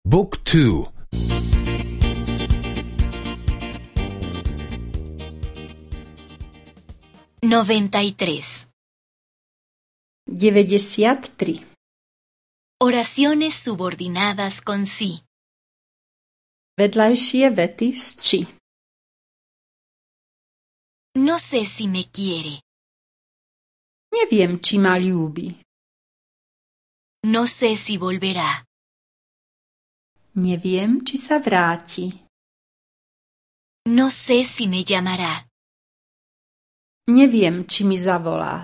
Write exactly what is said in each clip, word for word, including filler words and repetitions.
Book two. noventa y tres. deväťdesiattri. Oraciones subordinadas con sí. Vedľajšie vety s či. No sé si me quiere. Neviem, či ma ľúbi. No sé si volverá. Neviem, či sa vráti. No sé si me llamará. Neviem, či mi zavolá.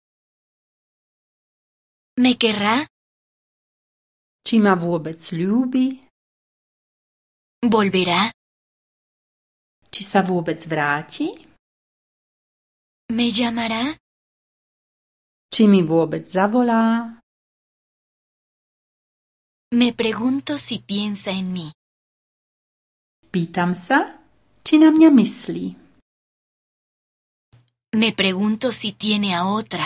¿Me querrá? Či ma vôbec ľúbi. ¿Volverá? Či sa vôbec vráti. ¿Me llamará? Či mi vôbec zavolá. Me pregunto si piensa en mí. Pýtam sa, či na mňa myslí. Me pregunto si tiene a otra.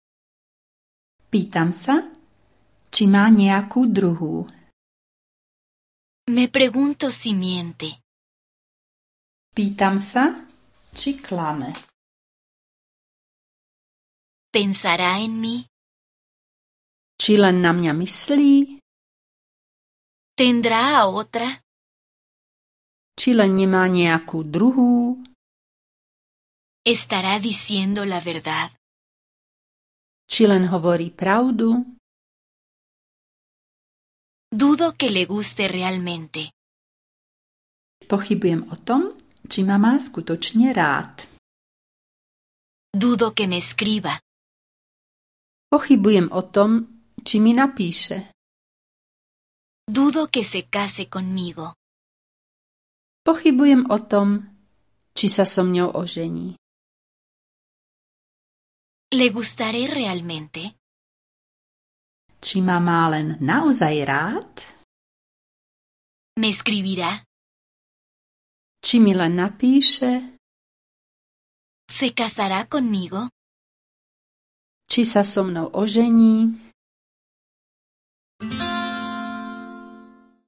Pýtam sa, či má nejakú druhú. Me pregunto si miente. Pýtam sa, či klame. ¿Pensará en mí? Či len na mňa myslí. ¿Tendrá a otra? Či len nemá nejakú druhú. ¿Estará diciendo la verdad? Či len hovorí pravdu. Dudo que le guste realmente. Pochybujem o tom, či ma má skutočne rád. Dudo que me escriba. Pochybujem o tom, či mi napíše. Dudo que se case conmigo. Pochybujem o tom, či sa so mňou ožení. ¿Le gustaré realmente? Či ma má len naozaj rád? ¿Me escribirá? Či mi len napíše? ¿Se casará conmigo? Či sa so mnou ožení?